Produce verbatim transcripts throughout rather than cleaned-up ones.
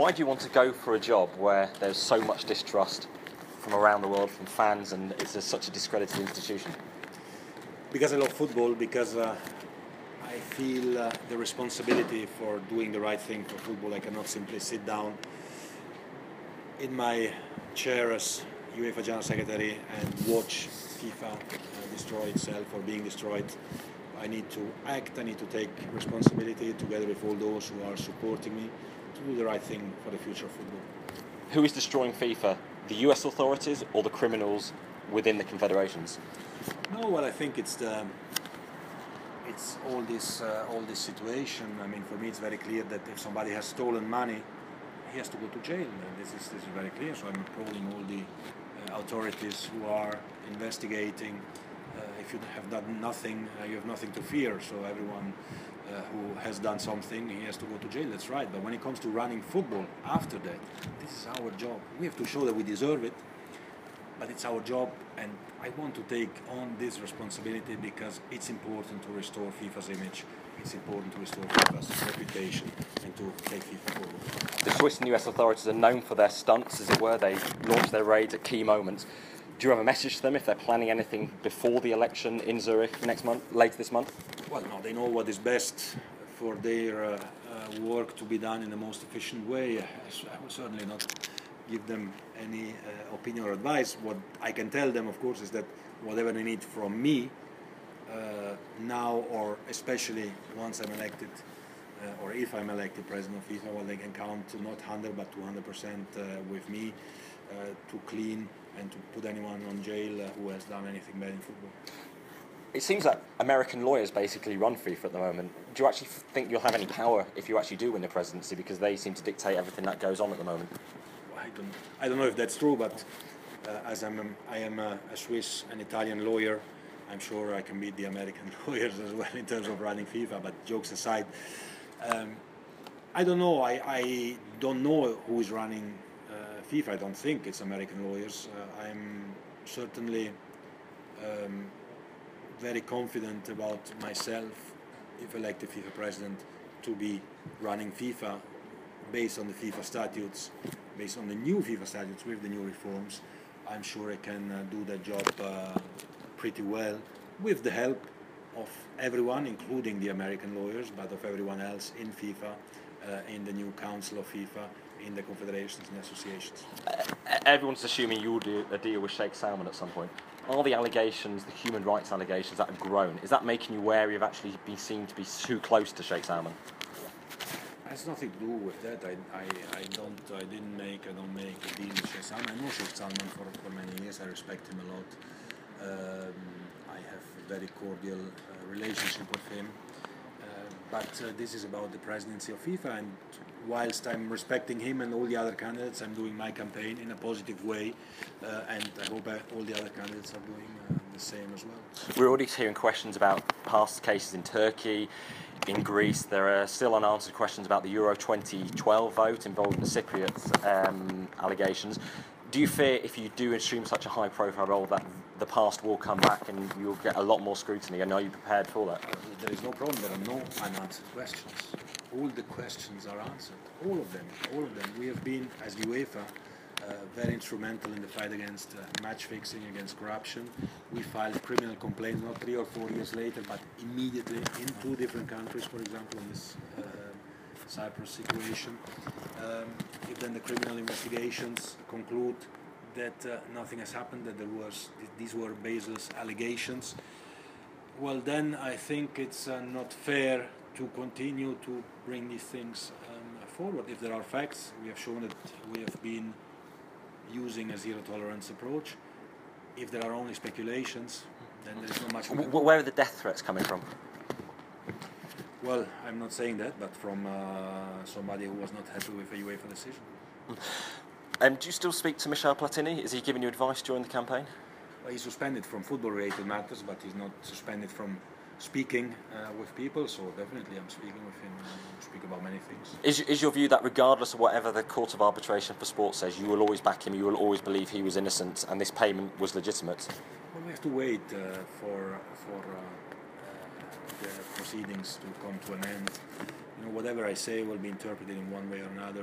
Why do you want to go for a job where there's so much distrust from around the world, from fans, and it's a, such a discredited institution? Because I love football, because uh, I feel uh, the responsibility for doing the right thing for football. I cannot simply sit down in my chair as UEFA General Secretary and watch FIFA uh, destroy itself or being destroyed. I need to act, I need to take responsibility together with all those who are supporting me to do the right thing for the future of football. Who is destroying FIFA? The U S authorities or the criminals within the confederations? No, well, I think it's the it's all this uh, all this situation. I mean, for me, it's very clear that if somebody has stolen money, he has to go to jail. And this is this is very clear. So I'm applauding all the uh, authorities who are investigating. Uh, if you have done nothing, uh, you have nothing to fear. So everyone uh, who has done something, he has to go to jail. That's right. But when it comes to running football, after that, this is our job. We have to show that we deserve it. But it's our job, and I want to take on this responsibility because it's important to restore FIFA's image. It's important to restore FIFA's reputation and to take FIFA forward. The Swiss and U S authorities are known for their stunts, as it were. They launch their raids at key moments. Do you have a message to them if they're planning anything before the election in Zurich next month, later this month? Well, no, they know what is best for their uh, uh, work to be done in the most efficient way. I will certainly not give them any uh, opinion or advice. What I can tell them, of course, is that whatever they need from me uh, now, or especially once I'm elected, uh, or if I'm elected president of FIFA, well, they can count to not one hundred but two hundred percent uh, with me uh, to clean and to put anyone on jail uh, who has done anything bad in football. It seems that American lawyers basically run FIFA at the moment. Do you actually think you'll have any power if you actually do win the presidency, because they seem to dictate everything that goes on at the moment? I don't, I don't know if that's true, but uh, as I'm, um, I am a, a Swiss and Italian lawyer, I'm sure I can beat the American lawyers as well in terms of running FIFA. But jokes aside, um, I don't know. I, I don't know who is running uh, FIFA. I don't think it's American lawyers. Uh, I'm certainly um, very confident about myself, if elected FIFA president, to be running FIFA based on the FIFA statutes, based on the new FIFA statutes with the new reforms. I'm sure I can uh, do that job uh, pretty well with the help of everyone, including the American lawyers, but of everyone else in FIFA, uh, in the new Council of FIFA, in the confederations and associations. Uh, everyone's assuming you'll do a deal with Sheikh Salman at some point. Are the allegations, the human rights allegations that have grown, is that making you wary of actually being seen to be too close to Sheikh Salman? It has nothing to do with that. I, I, I don't, I didn't make, I don't make a deal with Sheikh Salman. I know Sheikh Salman for, for many years. I respect him a lot. Um, I have a very cordial uh, relationship with him. Uh, but uh, this is about the presidency of FIFA, and whilst I'm respecting him and all the other candidates, I'm doing my campaign in a positive way, uh, and I hope I, all the other candidates are doing uh, the same as well. We're already hearing questions about past cases in Turkey, in Greece. There are still unanswered questions about the Euro twenty twelve vote involving the Cypriot um, allegations. Do you fear, if you do assume such a high-profile role, that the past will come back and you'll get a lot more scrutiny? And are you prepared for that? Uh, there is no problem. There are no unanswered questions. All the questions are answered. All of them. All of them. We have been, as UEFA, uh, very instrumental in the fight against uh, match fixing, against corruption. We filed criminal complaints not three or four years later, but immediately in two different countries, for example, in this uh, Cyprus situation. Um, if then the criminal investigations conclude that uh, nothing has happened, that there was these were baseless allegations, well, then I think it's uh, not fair to continue to bring these things um, forward. If there are facts, we have shown that we have been using a zero-tolerance approach. If there are only speculations, then there is not much. Where are the death threats coming from? Well, I'm not saying that, but from uh, somebody who was not happy with a UEFA decision. Um, do you still speak to Michel Platini? Is he giving you advice during the campaign? Well, he's suspended from football-related matters, but he's not suspended from speaking uh, with people, so definitely I'm speaking with him and we speak about many things. Is, is your view that regardless of whatever the Court of Arbitration for Sport says, you will always back him, you will always believe he was innocent and this payment was legitimate? Well, we have to wait uh, for, for uh, the proceedings to come to an end. You know, whatever I say will be interpreted in one way or another.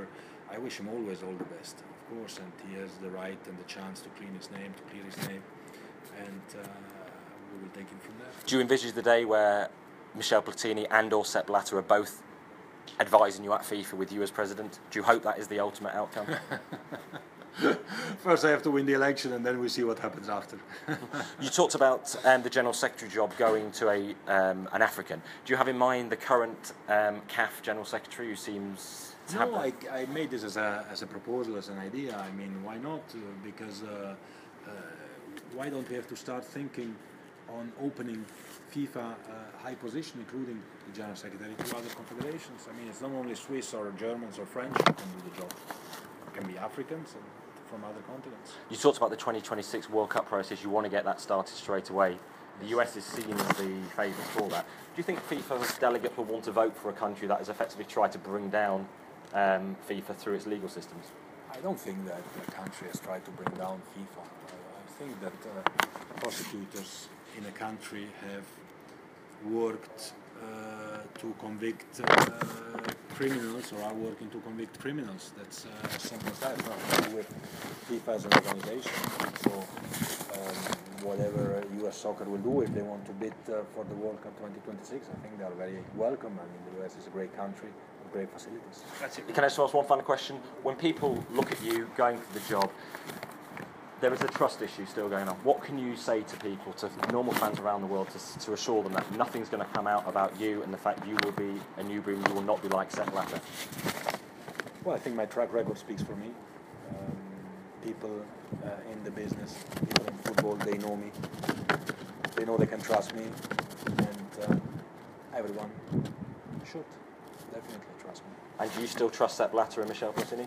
I wish him always all the best, of course, and he has the right and the chance to clean his name, to clear his name, and uh, we will take him from there. Do you envisage the day where Michel Platini and or Sepp Blatter are both advising you at FIFA with you as president? Do you hope that is the ultimate outcome? First I have to win the election and then we see what happens after. You talked about um, the General Secretary job going to a um, an African. Do you have in mind the current um, C A F General Secretary who seems to have No, that? I, I made this as a, as a proposal, as an idea. I mean, why not? Uh, because uh, uh, why don't we have to start thinking on opening FIFA uh, high position, including the General Secretary, to other confederations? I mean, it's not only Swiss or Germans or French who can do the job. It can be Africans and from other continents. You talked about the twenty twenty-six World Cup process. You want to get that started straight away. The U S is seen as the favourites for that. Do you think FIFA delegates will want to vote for a country that has effectively tried to bring down um, FIFA through its legal systems? I don't think that the country has tried to bring down FIFA. I, I think that uh, prosecutors in a country have worked uh, to convict uh, criminals, or are working to convict criminals. That's uh, as simple as that. It's nothing to do with FIFA as an organization. So um, whatever U S soccer will do, if they want to bid uh, for the World Cup twenty twenty-six, I think they are very welcome. I mean, the U S is a great country with great facilities. That's it. Can I just ask one final question? When people look at you going for the job, there is a trust issue still going on. What can you say to people, to normal fans around the world, to, to assure them that nothing's going to come out about you and the fact you will be a new breed, you will not be like Sepp Blatter? Well, I think my track record speaks for me. Um, people uh, in the business, people in football, they know me. They know they can trust me, and uh, everyone should definitely trust me. And do you still trust Sepp Blatter and Michel Platini?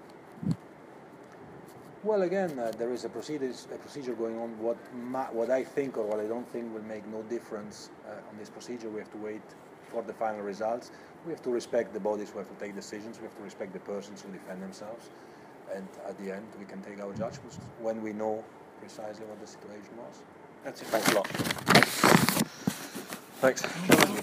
Well, again, uh, there is a procedure, a procedure going on. What ma- what I think or what I don't think will make no difference uh, on this procedure. We have to wait for the final results. We have to respect the bodies who have to take decisions. We have to respect the persons who defend themselves. And at the end, we can take our judgments when we know precisely what the situation was. That's it. Thanks a lot. Thanks.